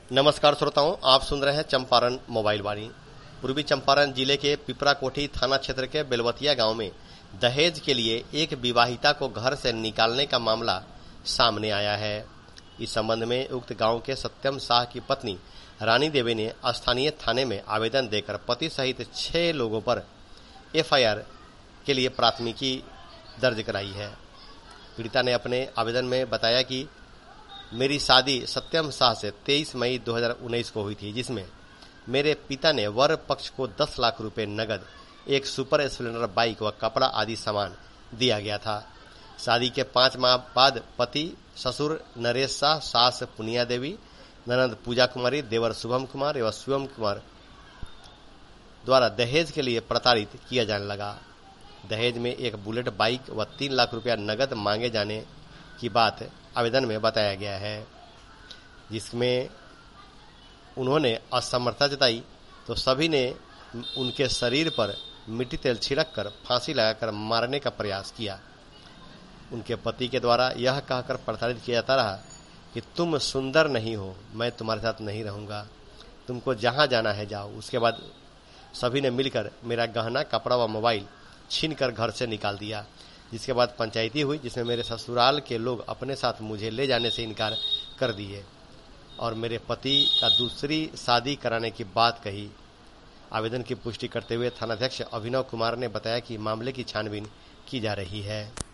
नमस्कार श्रोताओं, आप सुन रहे हैं चंपारण मोबाइल वाणी। पूर्वी चंपारण जिले के पिपरा कोठी थाना क्षेत्र के बेलवतिया गांव में दहेज के लिए एक विवाहिता को घर से निकालने का मामला सामने आया है। इस संबंध में उक्त गांव के सत्यम शाह की पत्नी रानी देवी ने स्थानीय थाने में आवेदन देकर पति सहित 6 लोगों पर एफआईआर के लिए प्राथमिकी दर्ज कराई है। पीड़िता ने अपने आवेदन में बताया कि मेरी शादी सत्यम शाह से 23 मई 2019 को हुई थी, जिसमें मेरे पिता ने वर पक्ष को 10 लाख रुपए नगद, एक सुपर स्प्लेंडर बाइक व कपड़ा आदि सामान दिया गया था। शादी के 5 माह बाद पति ससुर नरेश शाह, सास पुनिया देवी, ननद पूजा कुमारी, देवर शुभम कुमार एवं शिवम कुमार द्वारा दहेज के लिए प्रताड़ित किया जाने लगा। दहेज में एक बुलेट बाइक व 3 लाख रुपया नगद मांगे जाने की बात आवेदन में बताया गया है, जिसमें उन्होंने असमर्थता जताई तो सभी ने उनके शरीर पर मिट्टी तेल छिड़क कर फांसी लगाकर मारने का प्रयास किया। उनके पति के द्वारा यह कहकर प्रताड़ित किया जाता रहा कि तुम सुंदर नहीं हो, मैं तुम्हारे साथ नहीं रहूंगा, तुमको जहां जाना है जाओ। उसके बाद सभी ने मिलकर मेरा गहना, कपड़ा व मोबाइल छीन कर घर से निकाल दिया। जिसके बाद पंचायती हुई, जिसमें मेरे ससुराल के लोग अपने साथ मुझे ले जाने से इनकार कर दिए और मेरे पति का दूसरी शादी कराने की बात कही। आवेदन की पुष्टि करते हुए थानाध्यक्ष अभिनव कुमार ने बताया कि मामले की छानबीन की जा रही है।